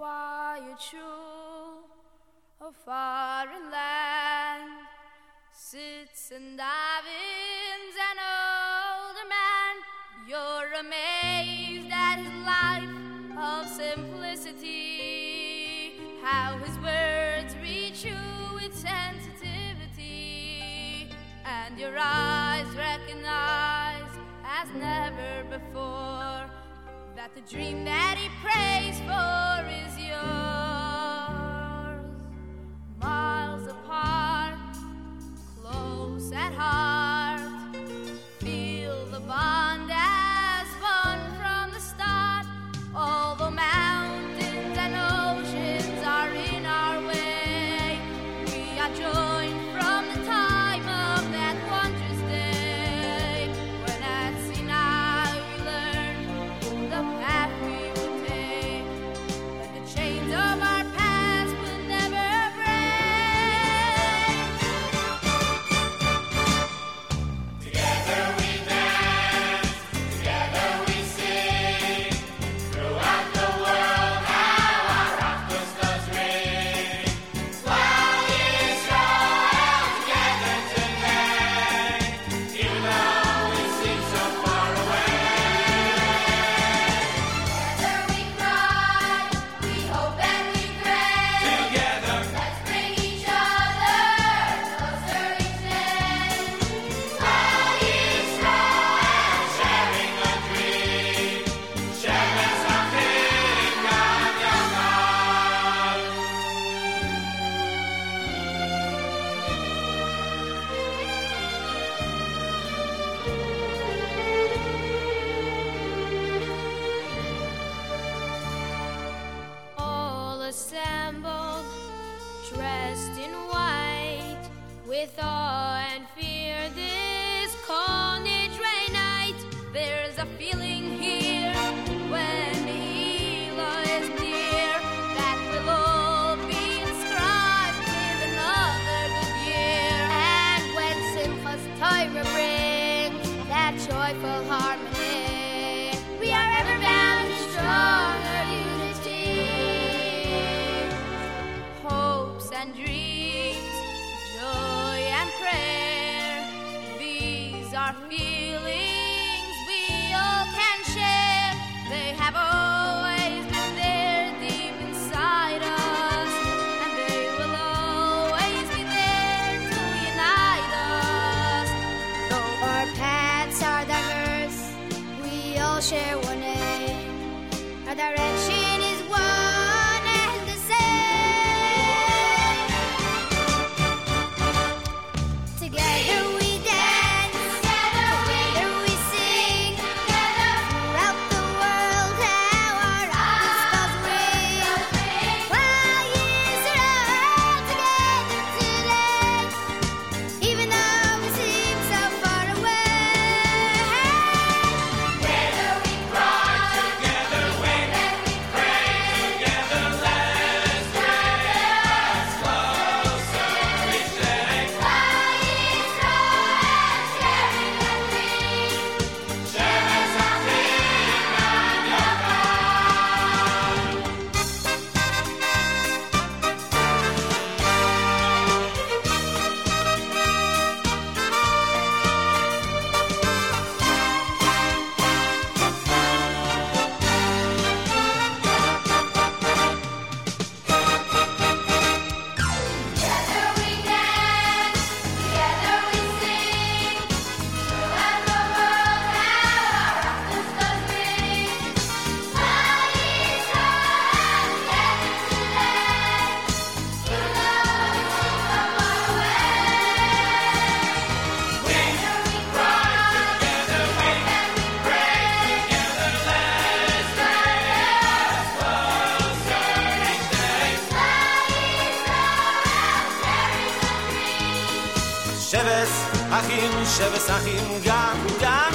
quiet shul, a foreign land, sits and davens an older man. You're amazed at his life of simplicity, how his words reach you with sensitivity, and your eyes recognize as never before that the dream that he prays for is yours. Miles apart, close at heart, feel the bond as one from the start. Although mountains and oceans are in our way, we are joined from the time of that wondrous day, when at Sinai we learned the path we would take, that the chains of our past would never break. Together we dance, together we sing, throughout the world how our rafters does ring. While Israel together tonight, even though we seem so far away. Together we cry, we hope and we pray. Together, Let's bring each other closer each day. while Israel sharing a dream, Shemes Achim Gam Yachad. All assembled, dressed in white, with awe and fear this carnage night. There's a feeling here when Elah is near that we'll all be inscribed with another good year. And when Simchas Torah brings that joyful harmony, we are ever bound in stronger unity. Hopes and dreams, joy and prayer, these are feelings we all can share. They have always been there deep inside us, and they will always be there to unite us. Though our paths are diverse, we all share one aim. Our direction is one and the same. Together we dance, together we sing, throughout the world how our rafters ring. While Israel together today, even though we seem so far away. Together we cry, together we pray, together let's bring us closer each day. While Israel sharing a dream, Shemes Achim Gam Yachad. together we dance, together we sing, throughout the world how our rafters does ring. While Israel together today, even though we seem so far away. Together we cry, Together we and we pray. together let's bring us closer each day. While Israel sharing a dream. Sheves Achim Gam